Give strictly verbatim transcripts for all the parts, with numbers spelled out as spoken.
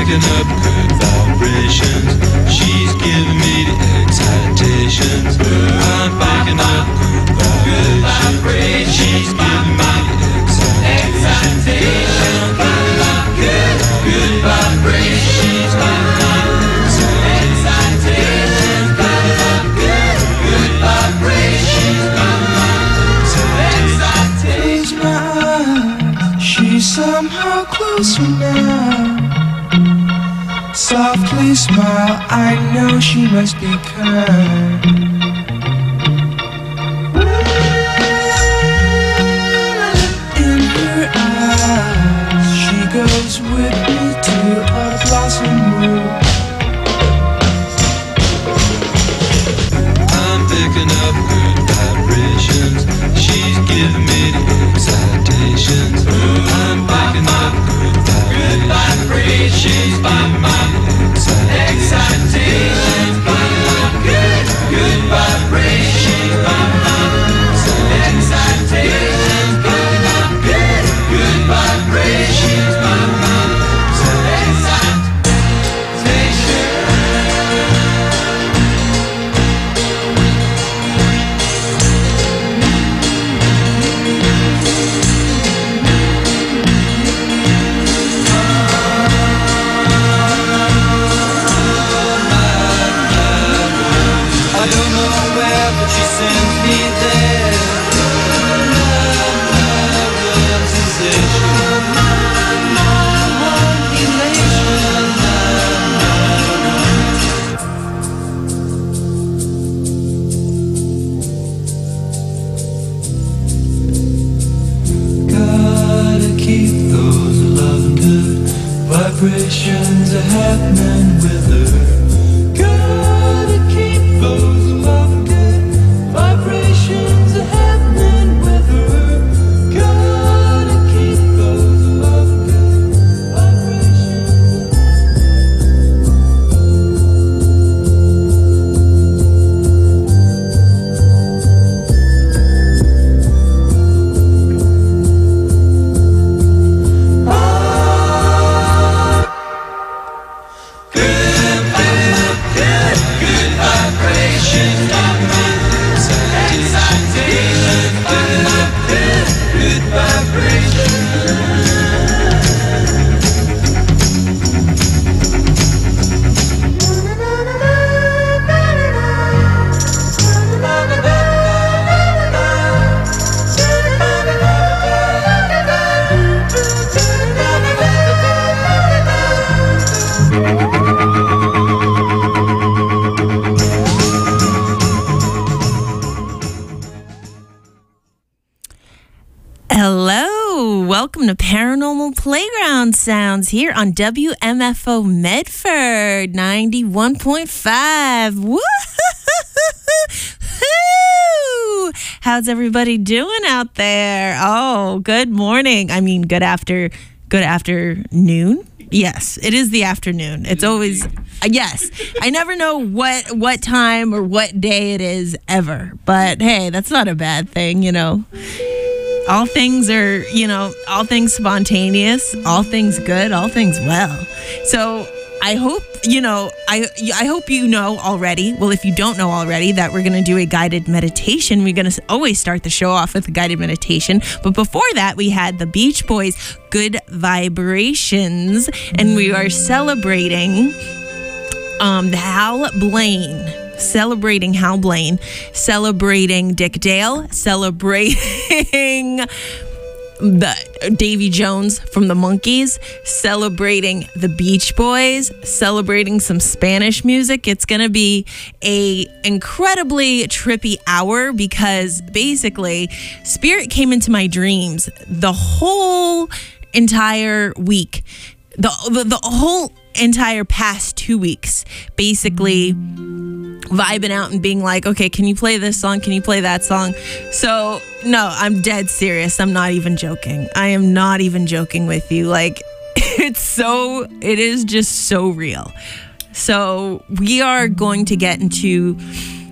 picking up good vibrations. She's giving me the excitations. I'm picking up good vibrations. She's giving me the excitations. Good, good vibrations. She's giving me the excitations. Good, good vibrations. Close my eyes, she's somehow closer now. Softly smile, I know she must be kind. In her eyes, she goes with me to a blossom room. I'm picking up good vibrations. She's giving me the excitations. I'm picking up good vibrations. She's giving me the excitations. Good, good vibrations. Excitations. Good, good vibrations. Vibrations are happening with her. Gotta keep those love good. Vibrations are happening with her. Gotta keep those love good. Welcome to Paranormal Playground Sounds here on W M F O Medford ninety-one point five. Woo! How's everybody doing out there? Oh, good morning. I mean, good after, good afternoon. Yes, it is the afternoon. It's always, yes. I never know what what time or what day it is ever. But hey, that's not a bad thing, you know. All things are, you know, all things spontaneous, all things good, all things well. So I hope, you know, I I hope you know already, well, if you don't know already, that we're going to do a guided meditation. We're going to always start the show off with a guided meditation. But before that, we had the Beach Boys, Good Vibrations, and we are celebrating um, Hal Blaine. Celebrating Hal Blaine, celebrating Dick Dale, celebrating the Davy Jones from the Monkees, celebrating the Beach Boys, celebrating some Spanish music. It's going to be a incredibly trippy hour because basically Spirit came into my dreams the whole entire week. The, the, the whole entire past two weeks, basically vibing out and being like, okay, can you play this song? Can you play that song? So, no, I'm dead serious. I'm not even joking. I am not even joking with you. Like, it's so, it is just so real. So, we are going to get into,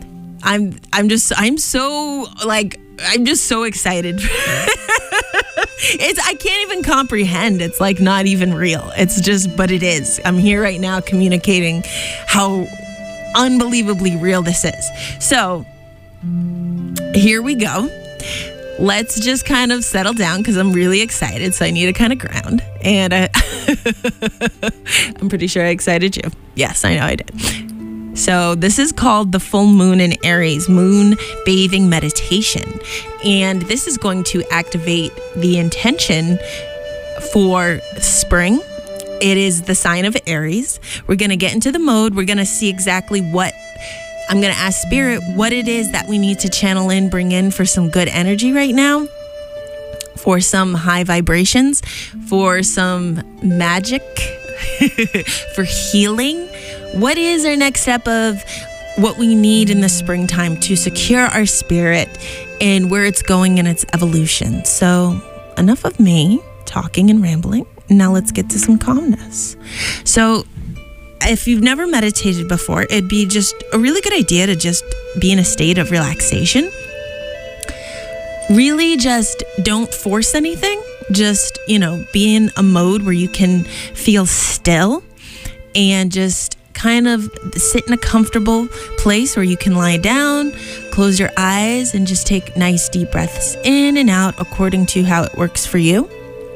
I'm, I'm just, I'm so, like, I'm just so excited It's I can't even comprehend. It's like not even real. It's just, but it is. I'm here right now communicating how unbelievably real this is. So here we go. Let's just kind of settle down because I'm really excited. So I need to kind of ground. And I, I'm pretty sure I excited you. Yes, I know I did. So this is called the Full Moon in Aries Moon Bathing Meditation. And this is going to activate the intention for spring. It is the sign of Aries. We're going to get into the mode. We're going to see exactly what I'm going to ask Spirit what it is that we need to channel in, bring in for some good energy right now, for some high vibrations, for some magic, for healing. What is our next step of what we need in the springtime to secure our spirit and where it's going in its evolution? So enough of me talking and rambling. Now let's get to some calmness. So if you've never meditated before, it'd be just a really good idea to just be in a state of relaxation. Really just don't force anything. Just, you know, be in a mode where you can feel still and just kind of sit in a comfortable place where you can lie down, close your eyes, and just take nice deep breaths in and out according to how it works for you.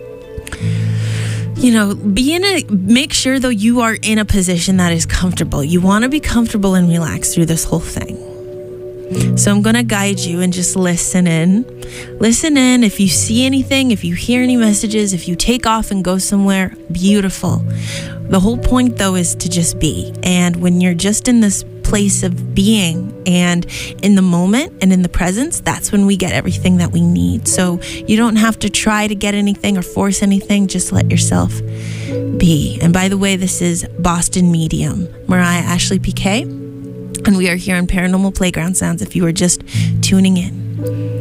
You know, be in a, make sure though you are in a position that is comfortable. You want to be comfortable and relaxed through this whole thing. So I'm going to guide you and just listen in. Listen in. If you see anything, if you hear any messages, if you take off and go somewhere, beautiful. The whole point though is to just be. And when you're just in this place of being and in the moment and in the presence, that's when we get everything that we need. So you don't have to try to get anything or force anything. Just let yourself be. And by the way, this is Boston Medium, Mariah Ashley P K. And we are here on Paranormal Playground Sounds if you are just tuning in.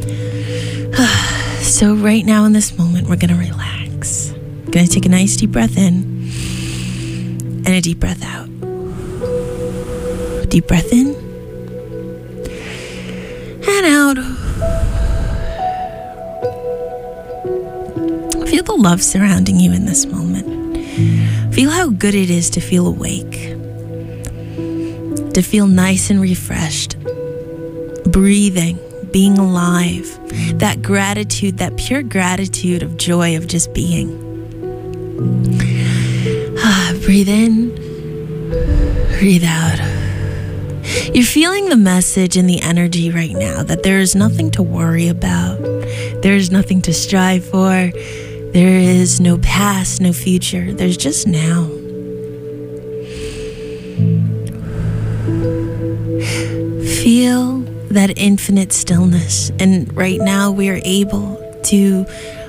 So right now in this moment, we're going to relax. Going to take a nice deep breath in and a deep breath out. Deep breath in and out. Feel the love surrounding you in this moment. Feel how good it is to feel awake, to feel nice and refreshed, breathing, being alive, that gratitude, that pure gratitude of joy of just being. Breathe in, breathe out. You're feeling the message and the energy right now that there is nothing to worry about. There is nothing to strive for. There is no past, no future. There's just now. Feel that infinite stillness. And right now we are able to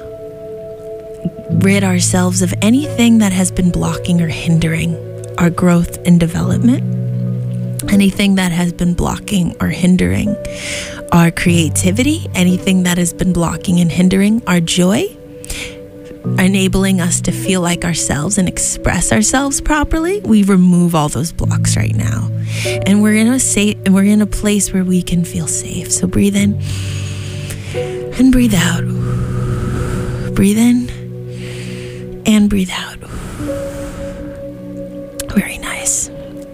rid ourselves of anything that has been blocking or hindering our growth and development. Anything that has been blocking or hindering our creativity, anything that has been blocking and hindering our joy, enabling us to feel like ourselves and express ourselves properly, we remove all those blocks right now. And we're in a safe, we're in a place where we can feel safe. So breathe in and breathe out. Breathe in and breathe out. Very nice.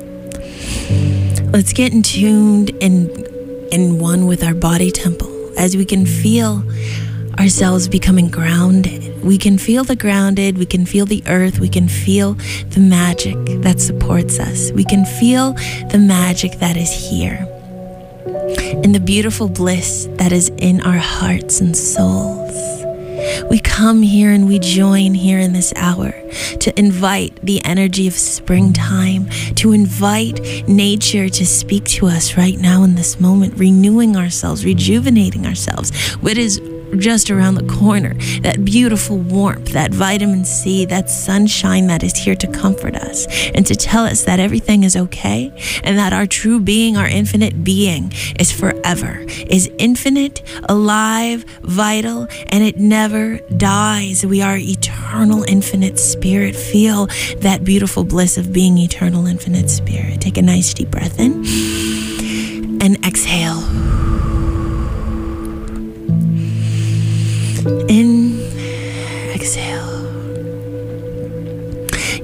Let's get in tuned and in one with our body temple as we can feel ourselves becoming grounded. We can feel the grounded, we can feel the earth, we can feel the magic that supports us. We can feel the magic that is here and the beautiful bliss that is in our hearts and souls. We come here and we join here in this hour to invite the energy of springtime, to invite nature to speak to us right now in this moment, renewing ourselves, rejuvenating ourselves. What is just around the corner, that beautiful warmth, that vitamin C, that sunshine that is here to comfort us and to tell us that everything is okay and that our true being, our infinite being is forever, is infinite, alive, vital, and it never dies. We are eternal, infinite spirit. Feel that beautiful bliss of being eternal, infinite spirit. Take a nice deep breath in and exhale. In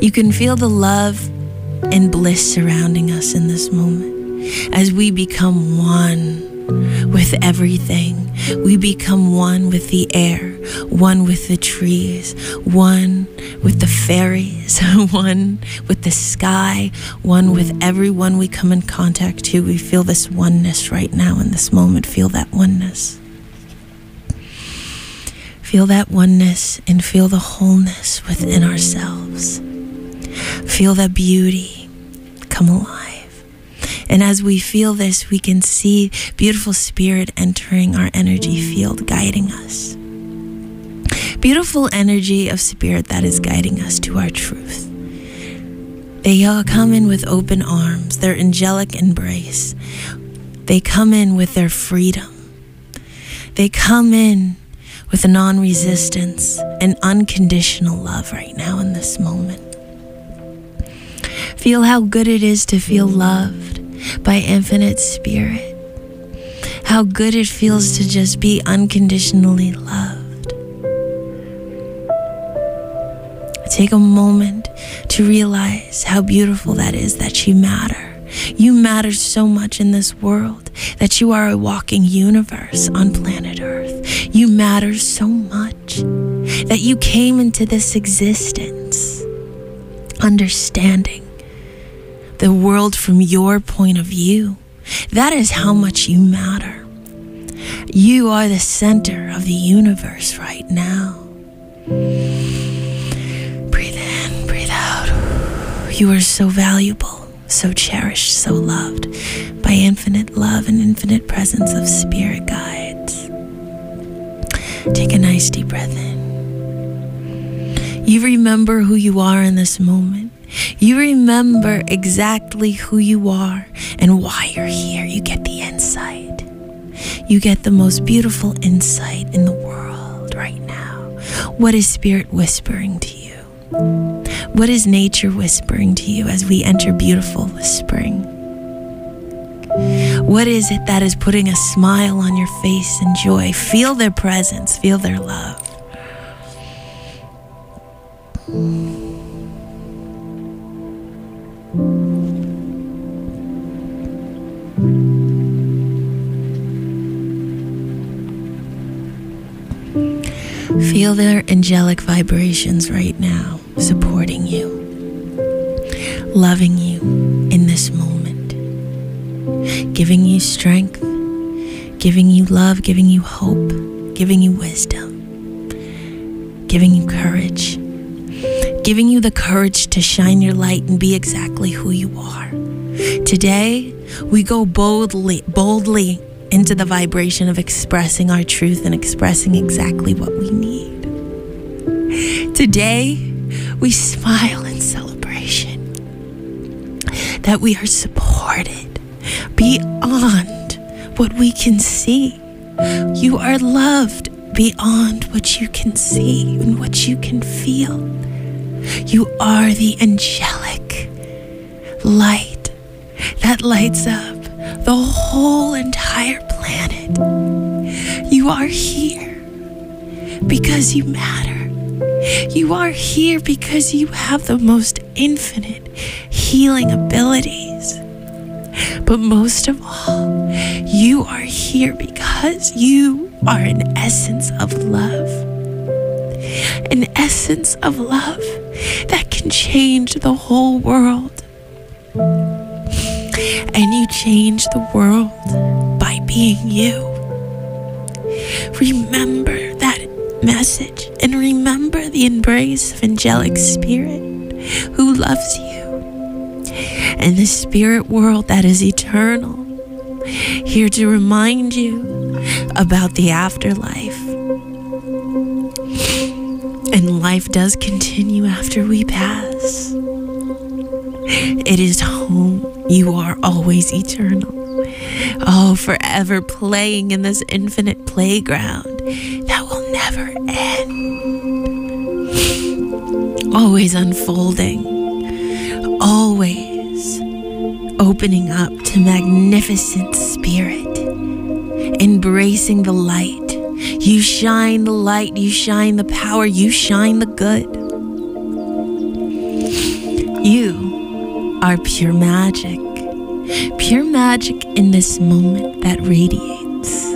You can feel the love and bliss surrounding us in this moment as we become one with everything. We become one with the air, one with the trees, one with the fairies, one with the sky, one with everyone we come in contact to. We feel this oneness right now in this moment. Feel that oneness. Feel that oneness and feel the wholeness within ourselves. Feel that beauty come alive. And as we feel this, we can see beautiful spirit entering our energy field, guiding us. Beautiful energy of spirit that is guiding us to our truth. They all come in with open arms, their angelic embrace. They come in with their freedom. They come in with a non-resistance and unconditional love right now in this moment. Feel how good it is to feel loved by infinite spirit. How good it feels to just be unconditionally loved. Take a moment to realize how beautiful that is, that you matter. You matter so much in this world, that you are a walking universe on planet Earth. You matter so much that you came into this existence understanding the world from your point of view. That is how much you matter. You are the center of the universe right now. Breathe in, breathe out. You are so valuable, so cherished, so loved by infinite love and infinite presence of spirit guides. Take a nice deep breath in. You remember who you are in this moment. You remember exactly who you are and why you're here. You get the insight. You get the most beautiful insight in the world right now. What is spirit whispering to you? What is nature whispering to you as we enter beautiful whispering? What is it that is putting a smile on your face and joy? Feel their presence, feel their love. Feel their angelic vibrations right now, supporting you, loving you in this moment, giving you strength, giving you love, giving you hope, giving you wisdom, giving you courage, giving you the courage to shine your light and be exactly who you are. Today, we go boldly, boldly into the vibration of expressing our truth and expressing exactly what we need. Today, we smile in celebration that we are supported beyond what we can see. You are loved beyond what you can see and what you can feel. You are the angelic light that lights up the whole entire planet. You are here because you matter. You are here because you have the most infinite healing abilities. But most of all, you are here because you are an essence of love. An essence of love that can change the whole world. And you change the world by being you. Remember that message and remember the embrace of angelic spirit who loves you. And the spirit world that is eternal, here to remind you about the afterlife. And life does continue after we pass. It is home. You are always eternal. Oh, forever playing in this infinite playground that will never end. Always unfolding. Always opening up to magnificent spirit. Embracing the light. You shine the light. You shine the power. You shine the good. are pure magic. Pure magic in this moment that radiates.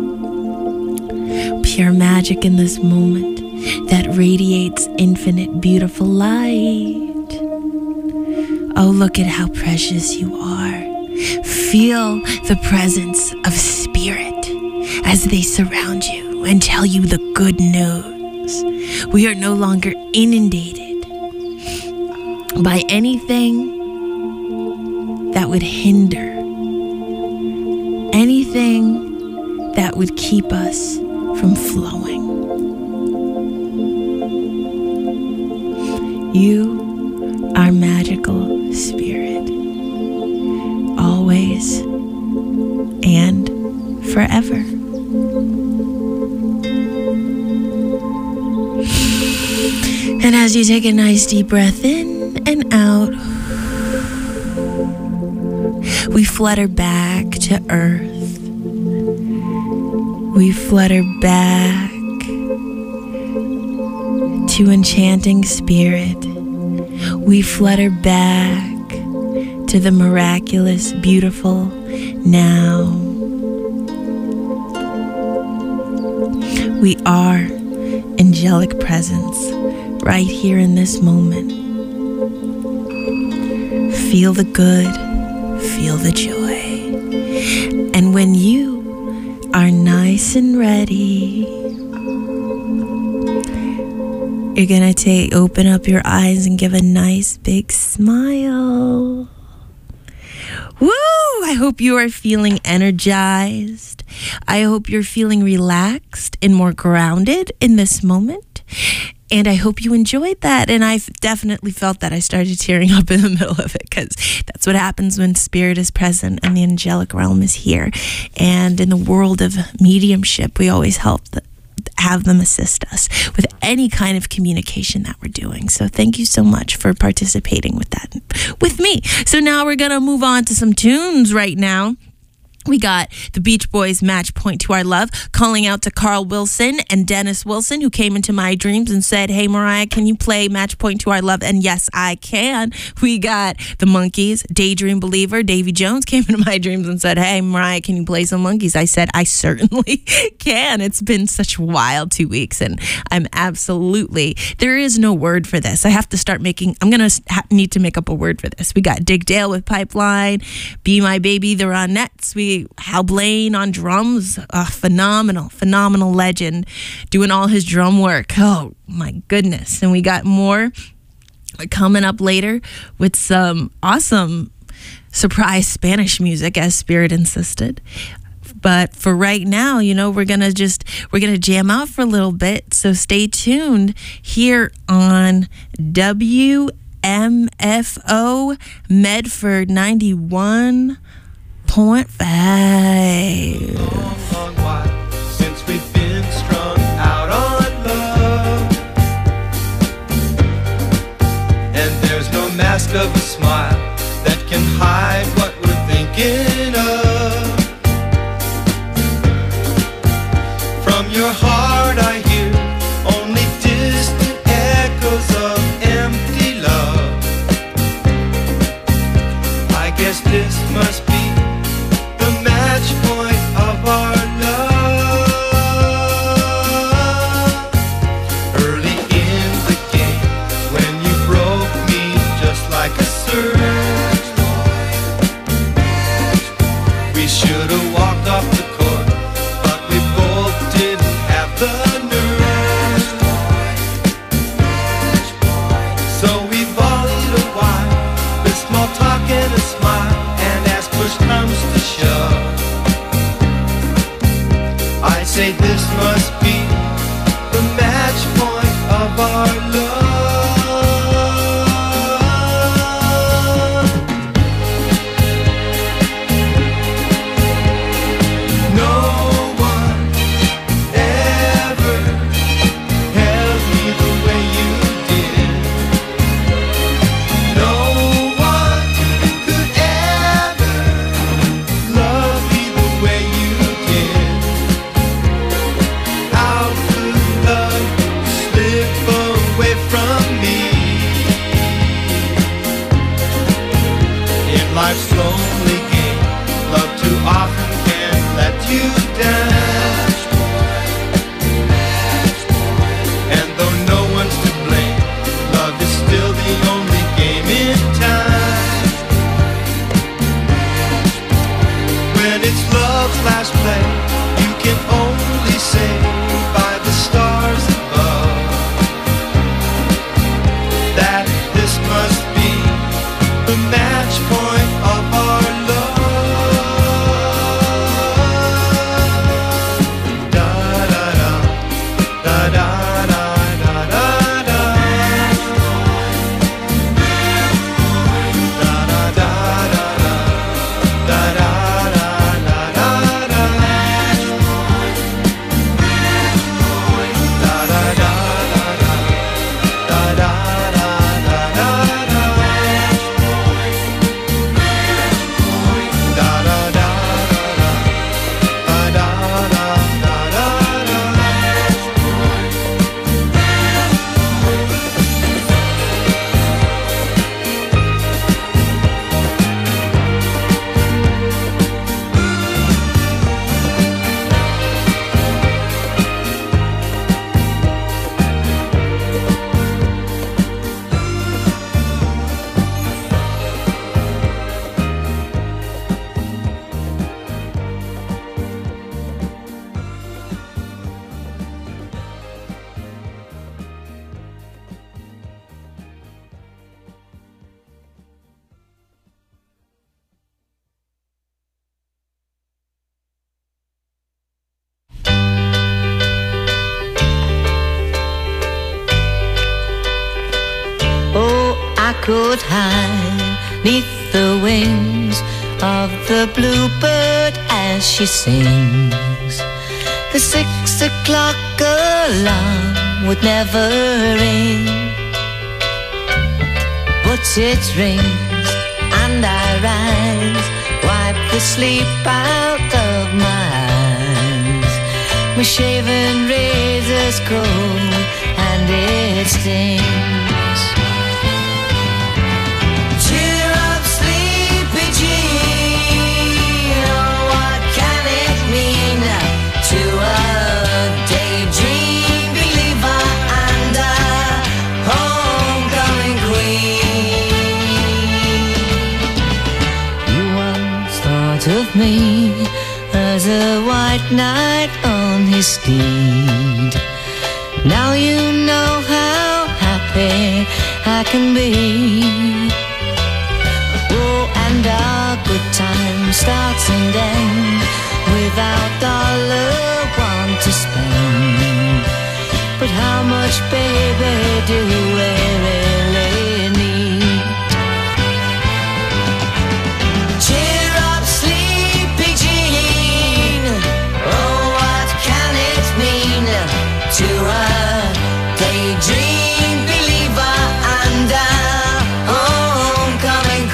Pure magic in this moment that radiates infinite beautiful light. Oh, look at how precious you are. Feel the presence of spirit as they surround you and tell you the good news. We are no longer inundated by anything that would hinder, anything that would keep us from flowing. You are magical spirit, always and forever. And as you take a nice deep breath in and out, we flutter back to earth. We flutter back to enchanting spirit. We flutter back to the miraculous, beautiful now. We are angelic presence right here in this moment. Feel the good, feel the joy. And when you are nice and ready, you're gonna take, open up your eyes and give a nice big smile. Woo! I hope you are feeling energized. I hope you're feeling relaxed and more grounded in this moment. And I hope you enjoyed that. And I've definitely felt that. I started tearing up in the middle of it because that's what happens when spirit is present and the angelic realm is here. And in the world of mediumship, we always help the have them assist us with any kind of communication that we're doing. So thank you so much for participating with that with me. So now we're going to move on to some tunes right now. We got the Beach Boys' Match Point to Our Love, calling out to Carl Wilson and Dennis Wilson, who came into my dreams and said, hey, Mariah, can you play Match Point to Our Love? And yes, I can. We got the Monkees, Daydream Believer. Davy Jones came into my dreams and said, hey, Mariah, can you play some Monkees? I said, I certainly can. It's been such a wild two weeks, and I'm absolutely, there is no word for this. I have to start making, I'm going to ha- need to make up a word for this. We got Dick Dale with Pipeline, Be My Baby, the Ronettes. We Hal Blaine on drums, a phenomenal, phenomenal legend, doing all his drum work. Oh my goodness. And we got more coming up later with some awesome surprise Spanish music, as Spirit insisted. But for right now, you know, we're going to just, we're going to jam out for a little bit. So stay tuned here on W M F O Medford ninety-one point five. Long, long while since we've been strung out on love, and there's no mask of a smile that can hide what we're thinking of. From your heart I hear only distant echoes of empty love. I guess this must be the match point of our love. Early in the game, when you broke me just like a surge, life's lonely game. Love too often can let you down. And though no one's to blame, love is still the only game in town. When it's love's last play, you can only say by the stars above that this must be the match point of our love. Da da da, da da da da da da. Da da da da da, da da da da da da. Da da da da da, da da da da da da. Oh, I could hide neath the wings of the bluebird as she sings. The six o'clock alarm would never ring, but it rings and I rise, wipe the sleep out of my eyes. My shaven razor's cold and it stings. Cheer up, sleepy Jean. Oh, what can it mean to a daydream believer and a homecoming queen? You once thought of me as a white knight on his steed. Now you know how happy I can be. Oh, and our good time starts and ends without dollar one to spend. But how much, baby, do we really need? Cheer up, sleepy Jean. Oh, what can it mean to a daydream believer and a homecoming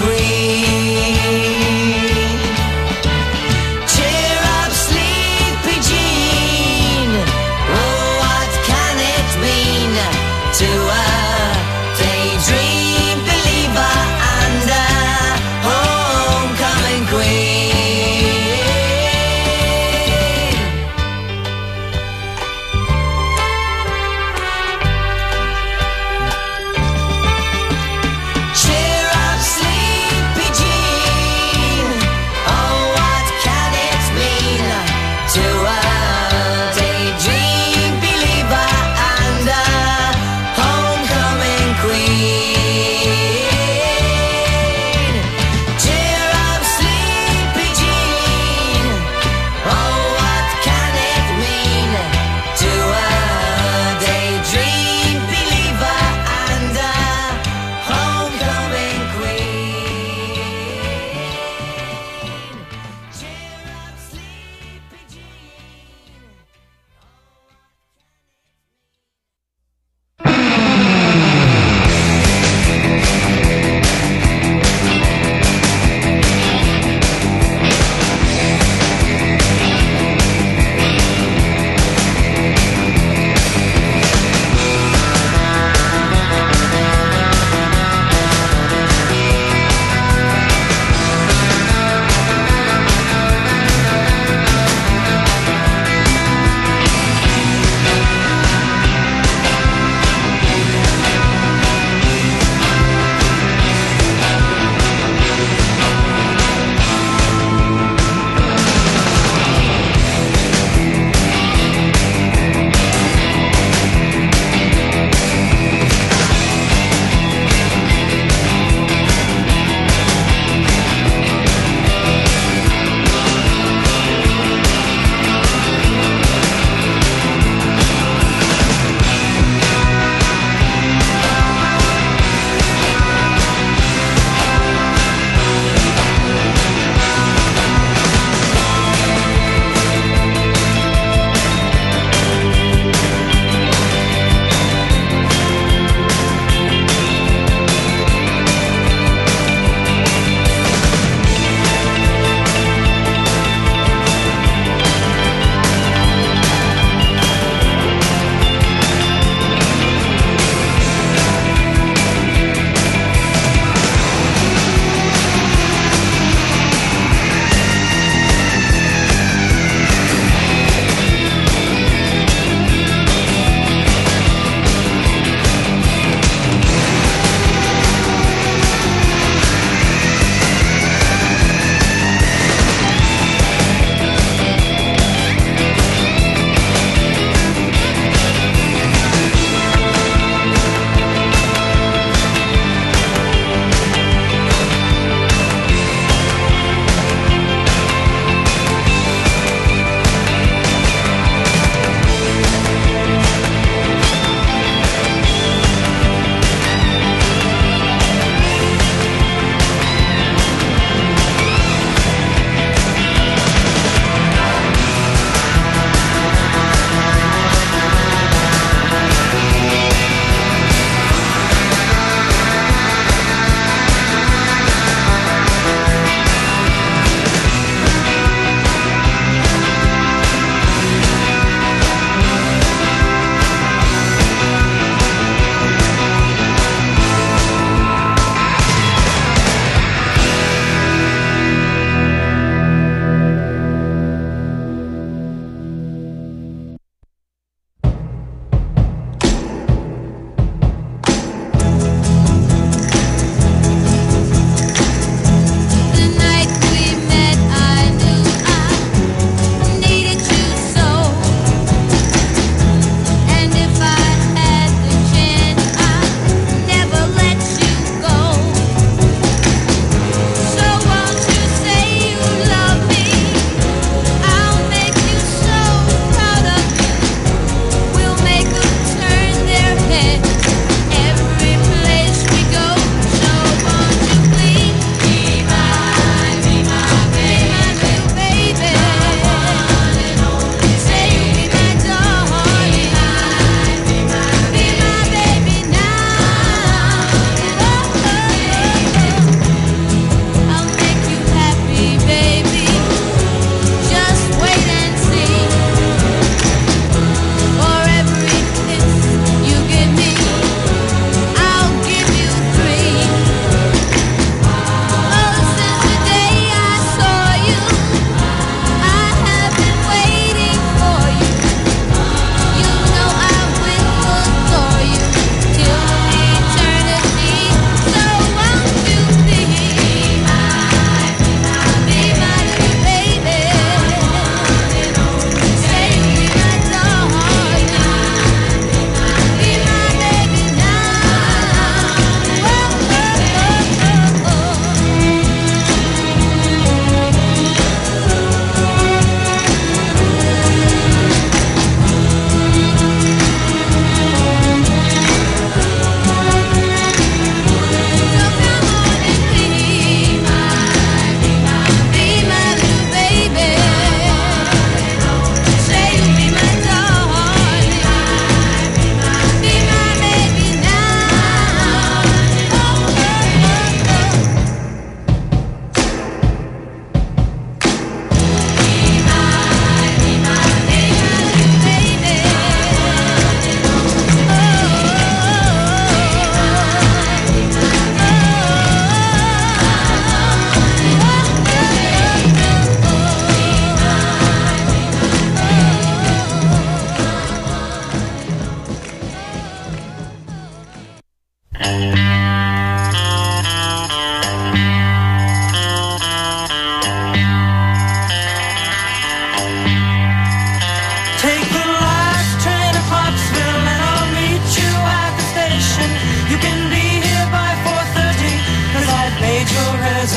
queen? Cheer up, sleepy Jean. Oh, what can it mean to a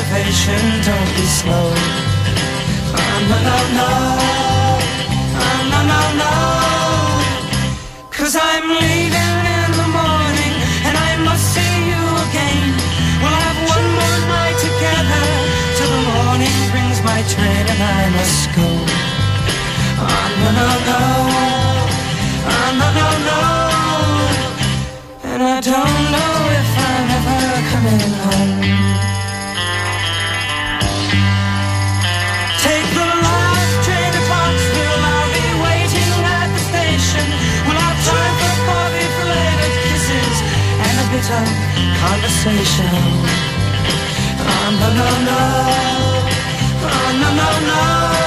reservation, don't be slow. Oh, no, no, no. Oh, no, no, no. 'Cause I'm leaving in the morning, and I must see you again. We'll have one more night together, till the morning brings my train and I must go. Oh, no, no, no. Oh, no, no, no. And I don't know if I'm ever coming home. Take the last train to Clarksville, I'll be waiting at the station. We'll have time for coffee, flavored kisses, and a bit of conversation. Oh, no, no, no. Oh, no, no, no.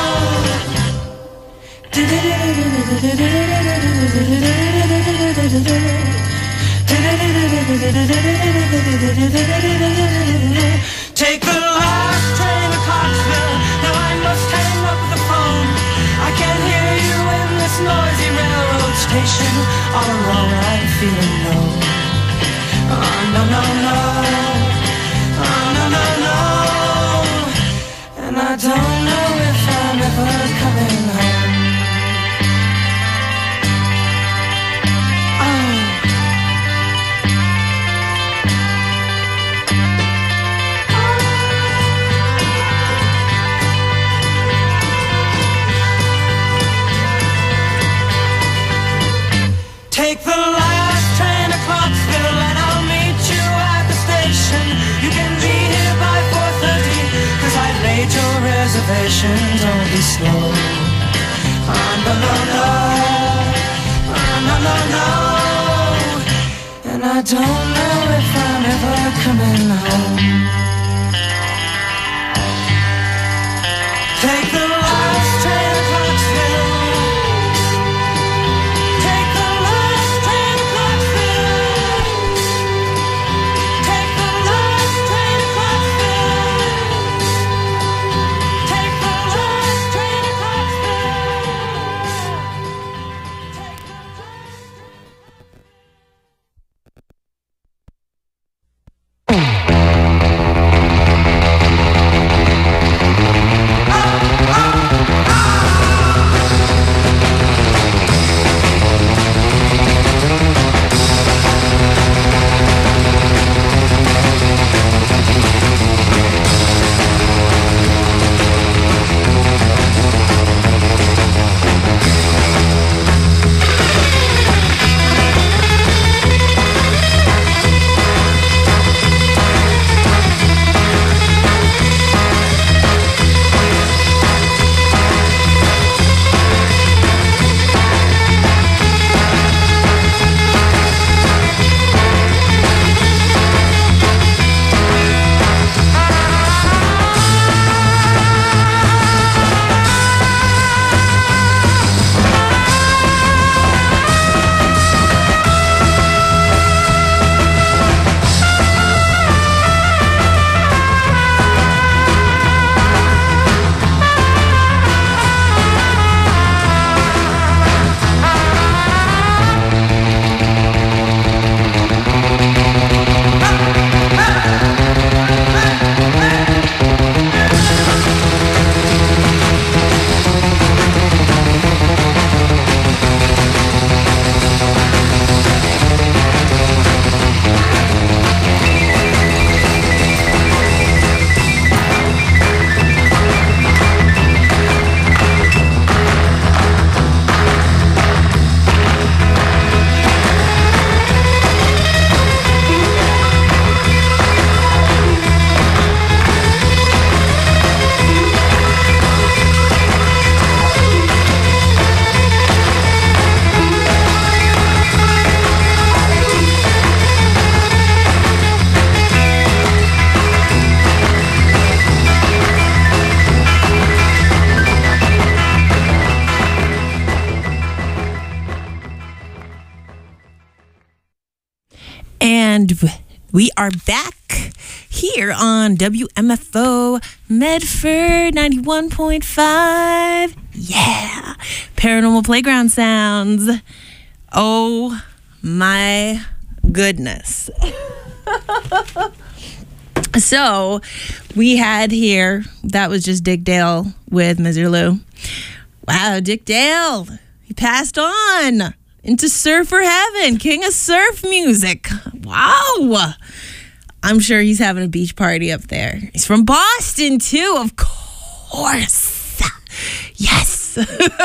Take the last train to Clarksville. Now I must hang up the phone. I can't hear you in this noisy railroad station. All alone I'm feeling low. Oh, no, no, no. Oh, no, no, no. And I don't know if I'm ever coming home. Take the last train to Clarksville and I'll meet you at the station. You can be here by four thirty, 'cause I've made your reservation. Don't be slow. Oh, no, no, no. Oh, no, no, no. And I don't know if I'm ever coming home. Take the last train to Clarksville. And we are back here on W M F O Medford ninety-one point five. Yeah. Paranormal Playground sounds. Oh my goodness. So we had here, that was just Dick Dale with Mister Lou. Wow, Dick Dale, he passed on into surfer heaven, king of surf music. Wow. I'm sure he's having a beach party up there. He's from Boston too, of course. Yes.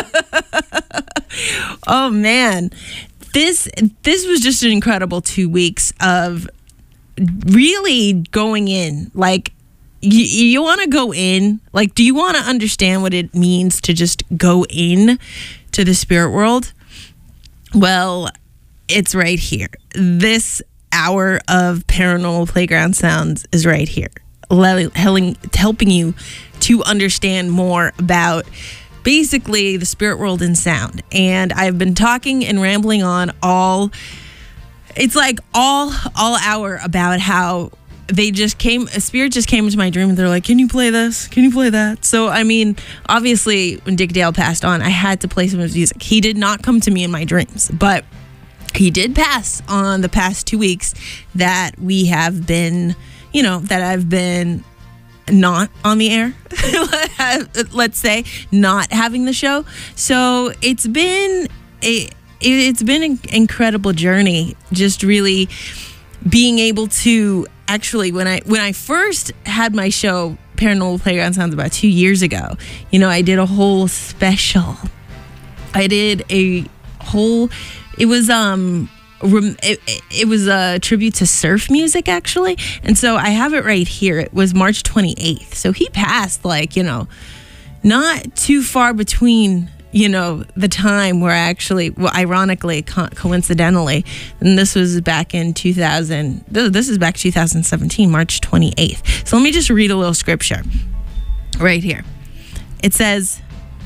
Oh man. This this was just an incredible two weeks of really going in. Like, you, you want to go in? Like, do you want to understand what it means to just go in to the spirit world? Well, it's right here. This hour of Paranormal Playground Sounds is right here, helping you to understand more about basically the spirit world and sound. And I've been talking and rambling on all, it's like all, all hour about how they just came, a spirit just came into my dream and they're like, can you play this? Can you play that? So, I mean, obviously when Dick Dale passed on, I had to play some of his music. He did not come to me in my dreams, but he did pass on the past two weeks that we have been, you know, that I've been not on the air, let's say, not having the show. So it's been a, it's been an incredible journey, just really being able to actually, when I when I first had my show, Paranormal Playground Sounds, about two years ago, you know, I did a whole special. I did a whole, it was um it, it was a tribute to surf music, actually. And so I have it right here. It was March twenty-eighth. So he passed, like, you know, not too far between, you know, the time where I actually, well, ironically, co- coincidentally, and this was back in two thousand, this is back two thousand seventeen, March twenty-eighth. So let me just read a little scripture right here. It says,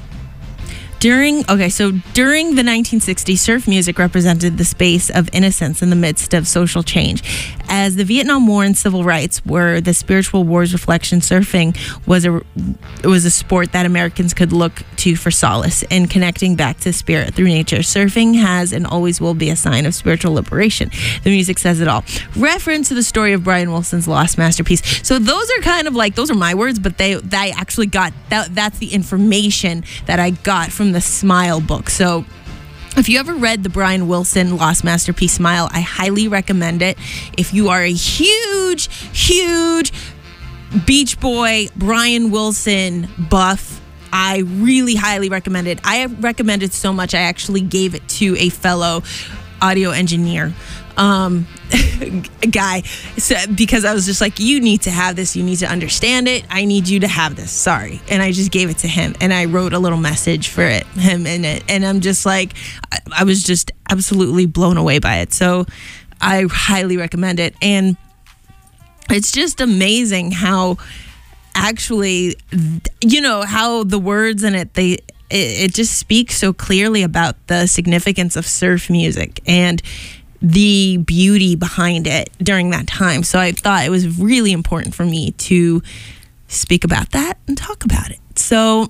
During, okay, so during the nineteen sixties, surf music represented the space of innocence in the midst of social change. As the Vietnam War and civil rights were the spiritual war's reflection, surfing was a, it was a sport that Americans could look to for solace in connecting back to spirit through nature. Surfing has and always will be a sign of spiritual liberation. The music says it all. Reference to the story of Brian Wilson's lost masterpiece. So those are kind of like, those are my words, but they, they actually got, that. that's the information that I got from the Smile book. So if you ever read the Brian Wilson Lost Masterpiece Smile, I highly recommend it. If you are a huge, huge Beach Boy Brian Wilson buff, I really highly recommend it. I recommend it so much, I actually gave it to a fellow audio engineer um guy, so, because I was just like, you need to have this, you need to understand it, I need you to have this, sorry. And I just gave it to him, and I wrote a little message for it, him in it, and I'm just like, I, I was just absolutely blown away by it. So I highly recommend it. And it's just amazing how actually, you know, how the words in it, they it, it just speaks so clearly about the significance of surf music and the beauty behind it during that time. So I thought it was really important for me to speak about that and talk about it. So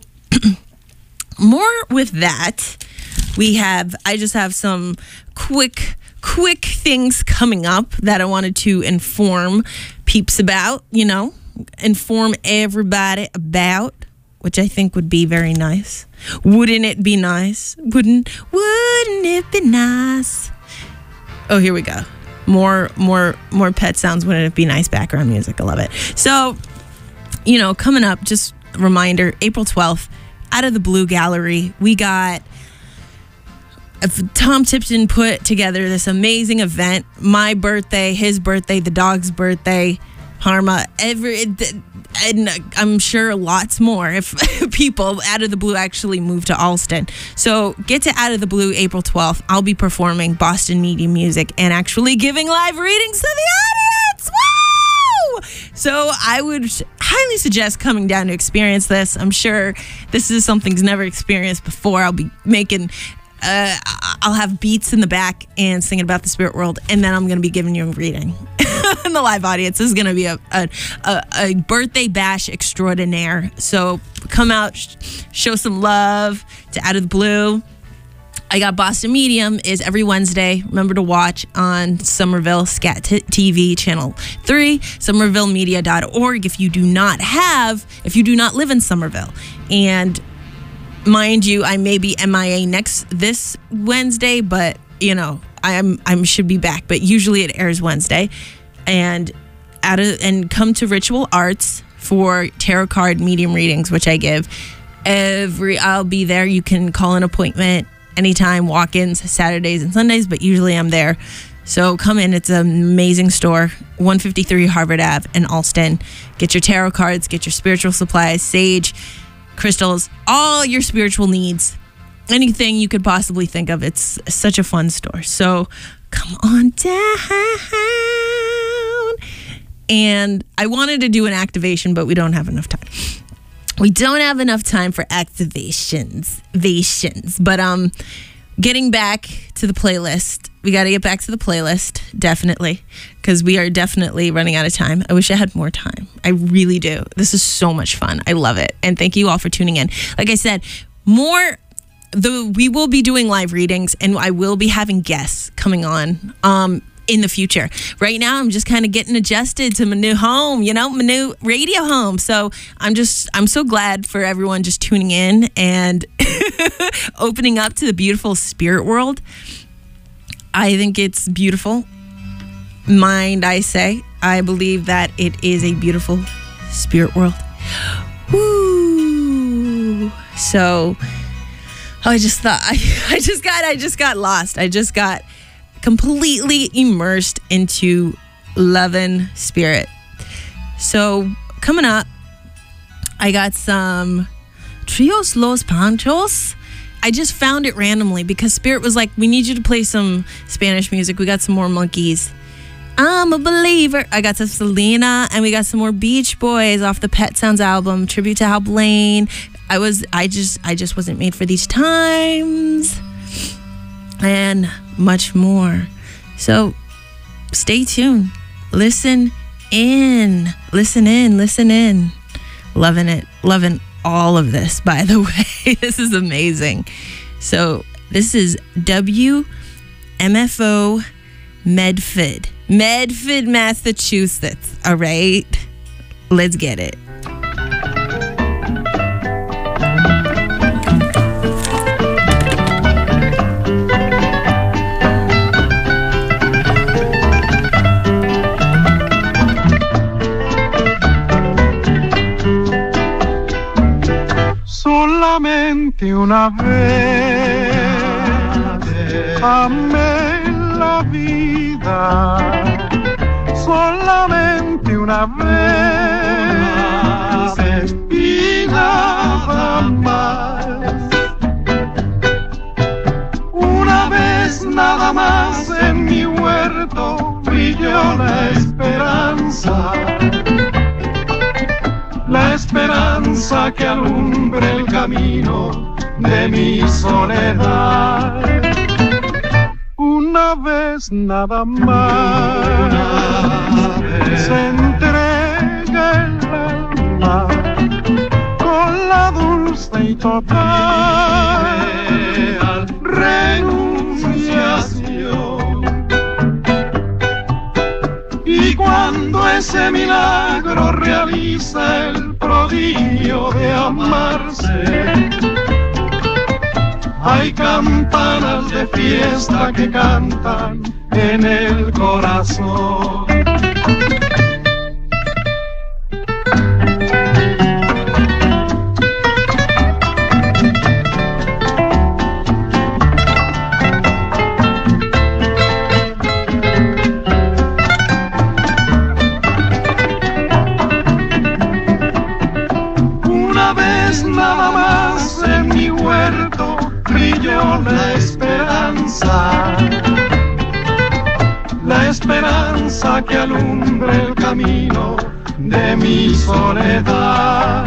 more with that, we have, I just have some quick, quick things coming up that I wanted to inform peeps about, you know, inform everybody about, which I think would be very nice. Wouldn't it be nice? Wouldn't, wouldn't it be nice? Oh, here we go. More, more, more pet sounds. Wouldn't it be nice? Background music. I love it. So, you know, coming up, just a reminder, April twelfth, Out of the Blue Gallery, we got Tom Tipton put together this amazing event. My birthday, his birthday, the dog's birthday, Parma, every, and I'm sure lots more if people Out of the Blue actually move to Alston. So get to Out of the Blue April twelfth. I'll be performing Boston Media Music and actually giving live readings to the audience. Woo! So I would highly suggest coming down to experience this. I'm sure this is something's never experienced before. I'll be making Uh, I'll have beats in the back and singing about the spirit world, and then I'm going to be giving you a reading. And the live audience is going to be a, a, a, a birthday bash extraordinaire. So come out, sh- show some love to Out of the Blue. I got Boston Medium is every Wednesday. Remember to watch on Somerville Scat T V Channel three, somerville media dot org if you do not have, if you do not live in Somerville. And mind you, I may be M I A next this Wednesday, but you know, I'm I should be back. But usually it airs Wednesday. And out of, and come to Ritual Arts for tarot card medium readings, which I give every, I'll be there. You can call an appointment anytime, walk-ins, Saturdays and Sundays, but usually I'm there. So come in. It's an amazing store, one fifty-three Harvard Ave in Alston. Get your tarot cards, get your spiritual supplies, sage, crystals, all your spiritual needs, anything you could possibly think of. It's such a fun store. So come on down. And I wanted to do an activation, but we don't have enough time. We don't have enough time for activations, vations. But um, getting back to the playlist, we got to get back to the playlist, definitely, because we are definitely running out of time. I wish I had more time. I really do. This is so much fun. I love it. And thank you all for tuning in. Like I said, more... The, we will be doing live readings, and I will be having guests coming on um, in the future. Right now, I'm just kind of getting adjusted to my new home, you know, my new radio home. So I'm just, I'm so glad for everyone just tuning in and opening up to the beautiful spirit world. I think it's beautiful. Mind, I say. I believe that it is a beautiful spirit world. Woo! So... Oh, I just thought, I, I just got, I just got lost. I just got completely immersed into loving spirit. So coming up, I got some Trios Los Panchos. I just found it randomly because Spirit was like, we need you to play some Spanish music. We got some more Monkeys. I'm a believer. I got some Selena, and we got some more Beach Boys off the Pet Sounds album, tribute to Hal Blaine. I was, I just, I just wasn't made for these times, and much more. So, stay tuned. Listen in, listen in, listen in. Loving it, loving all of this. By the way, this is amazing. So, this is W M F O Medford, Medford, Massachusetts. All right, let's get it. Solamente una vez amé la vida, solamente una vez y nada más. Una vez nada más en mi huerto brilló la esperanza. La esperanza que alumbre el camino de mi soledad. Una vez nada más, una vez se entrega el alma con la dulce y total renunciación. Y cuando ese milagro realiza el prodigio de amarse, hay campanas de fiesta que cantan en el corazón. Nada más en mi huerto brilló la esperanza, la esperanza que alumbre el camino de mi soledad.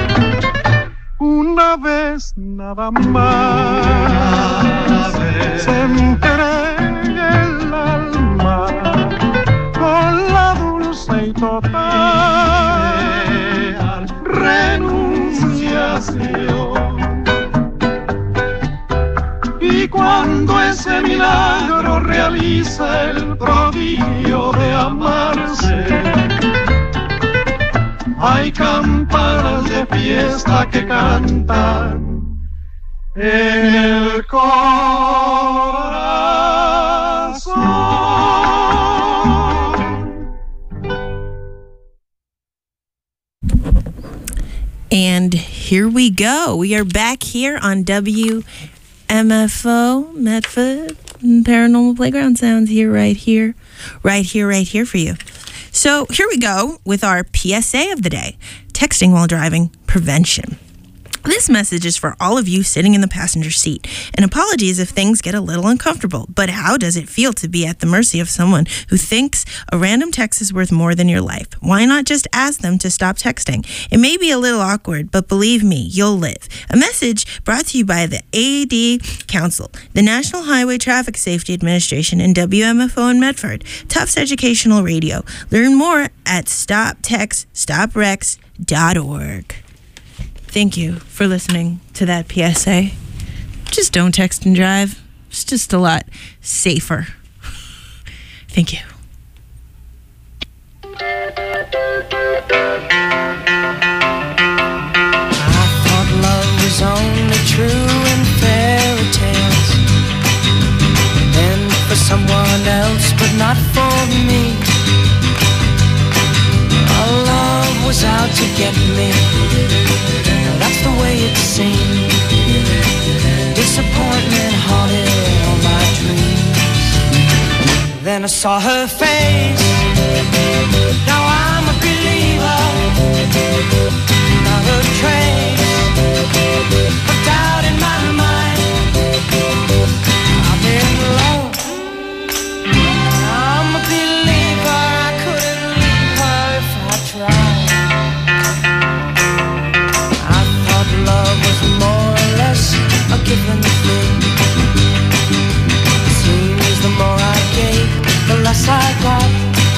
Una vez nada más se entrega el alma con la dulce y total renunciación. Y cuando ese milagro realiza el prodigio de amarse. Hay campanas de fiesta que cantan en el corazón. And here we go. We are back here on W M F O, Medford, Paranormal Playground Sounds here, right here, right here, right here for you. So here we go with our P S A of the day, texting while driving prevention. This message is for all of you sitting in the passenger seat. And apologies if things get a little uncomfortable, but how does it feel to be at the mercy of someone who thinks a random text is worth more than your life? Why not just ask them to stop texting? It may be a little awkward, but believe me, you'll live. A message brought to you by the A D Council, the National Highway Traffic Safety Administration, and W M F O in Medford. Tufts Educational Radio. Learn more at stop text stop wrecks dot org. Thank you for listening to that P S A. Just don't text and drive. It's just a lot safer. Thank you. I thought love was only true in fairy tales, and for someone else, but not for me. Our love was out to get me. That's the way it seemed. Disappointment haunted all my dreams. Then I saw her face. Now I'm a believer. Not a trace of doubt in my mind. I'm in love. I'm a believer. I couldn't leave her if I tried. Love was more or less a given thing. It seems the more I gave, the less I got.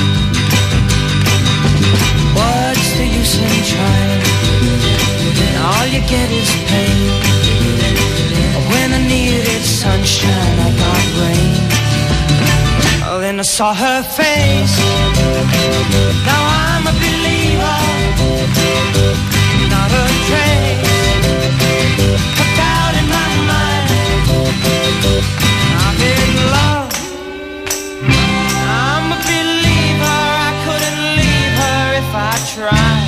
What's the use in trying? All you get is pain. When I needed sunshine, I got rain. Then I saw her face. Now I'm a believer. Not a trace of doubt in my mind. I'm in love. I'm a believer. I couldn't leave her if I tried.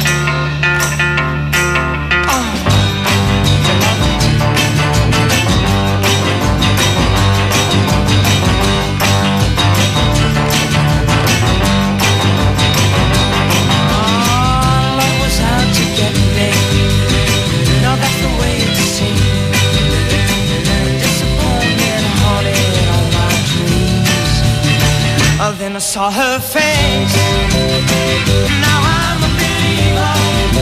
Then I saw her face. Now I'm a believer.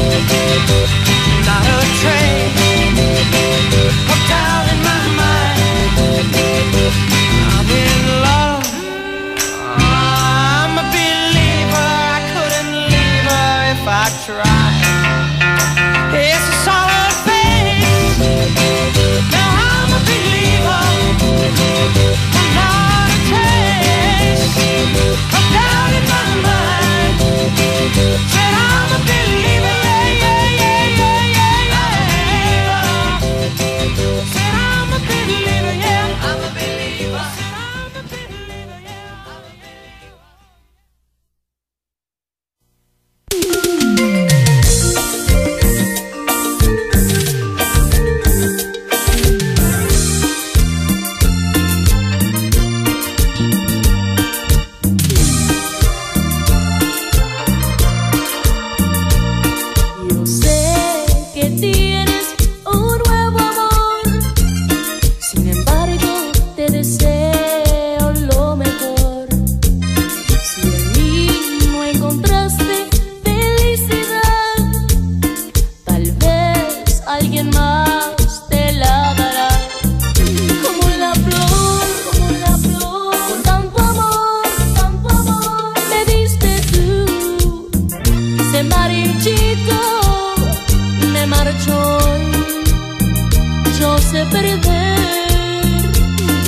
Not a trace of doubt in my mind. I'm in love. I'm a believer. I couldn't leave her if I tried. Yes, I saw her face. Now I'm a believer. Not a trace of doubt in my mind. Said I'm a believer, yeah, yeah, yeah, yeah, yeah, yeah. Said I'm a believer, yeah, I'm a believer. Said I'm a believer, yeah, I'm a sé perder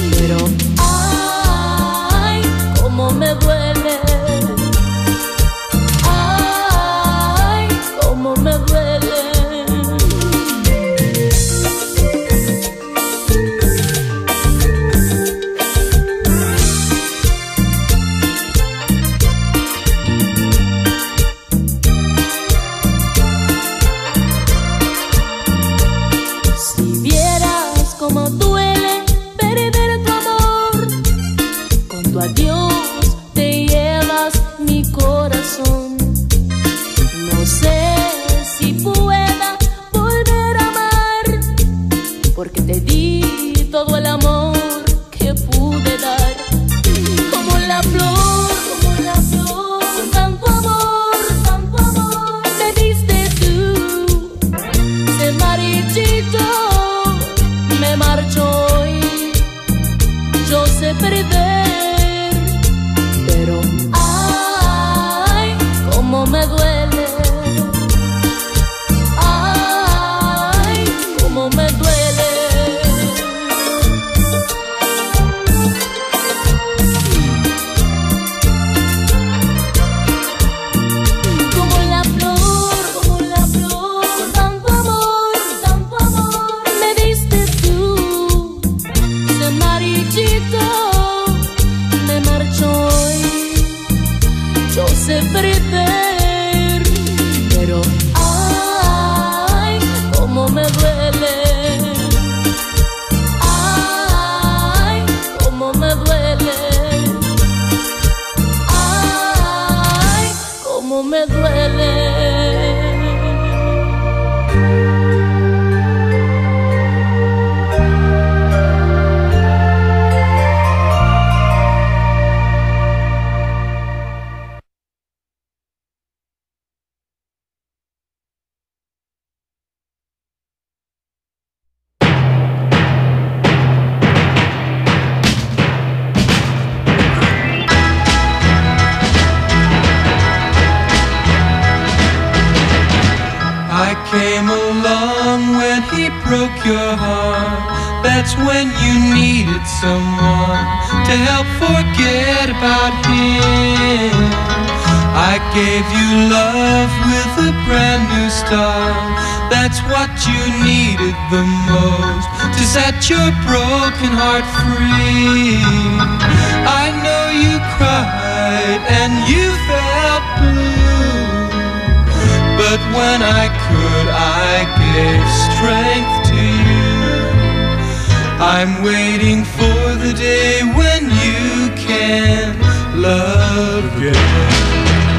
duele. I came along when he broke your heart. That's when you needed someone to help forget about him. I gave you love with a brand new start. That's what you needed the most to set your broken heart free. I know you cried and you felt blue, but when I could, I gave strength to you. I'm waiting for the day when you can love again.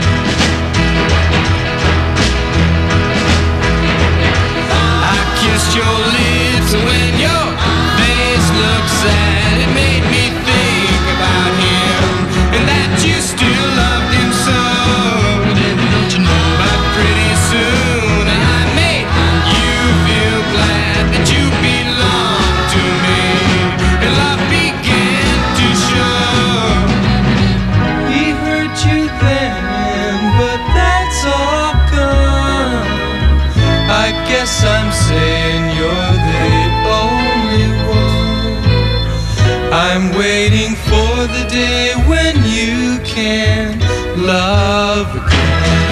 I kissed your lips when your face looked sad. It made me think about him and that you still loved him so. Don't you know? But pretty soon I made you feel glad that you belong to me, and love began to show. He hurt you then, but that's all gone. I guess I'm saying you're the only one. I'm waiting for the day when you can love again.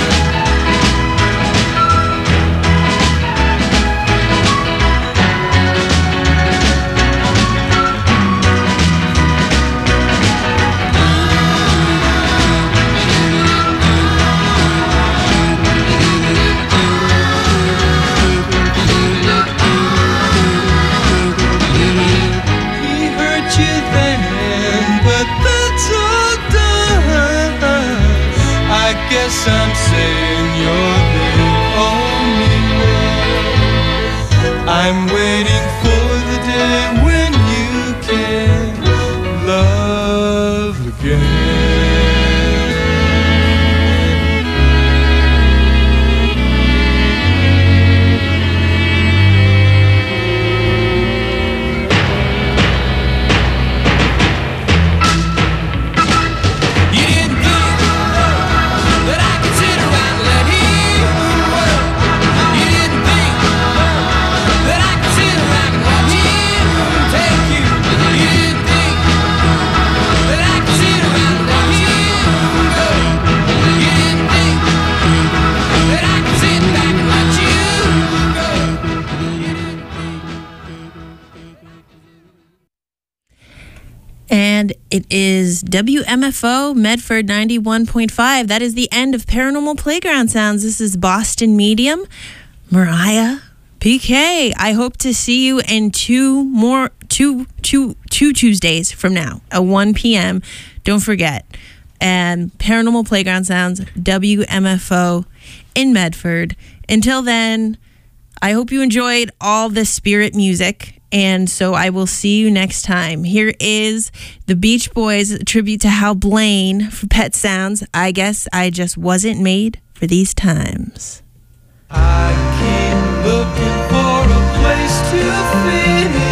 He hurt you then, but that's all done. I guess I'm saying you're the only one. I'm waiting for the day when you can love again. You didn't think that I could sit around and let him work. You didn't think that I could sit around and watch him take you. You didn't think that I could sit around and let him go. You didn't think that I could sit back and watch you go. And it is W M F O Medford ninety-one point five. That is the end of Paranormal Playground Sounds. This is Boston Medium, Mariah, P K. I hope to see you in two more, two, two, two Tuesdays from now at one p.m. Don't forget. And Paranormal Playground Sounds, W M F O in Medford. Until then, I hope you enjoyed all the spirit music. And so I will see you next time. Here is the Beach Boys, a tribute to Hal Blaine for Pet Sounds. I guess I just wasn't made for these times. I keep looking for a place to fit in.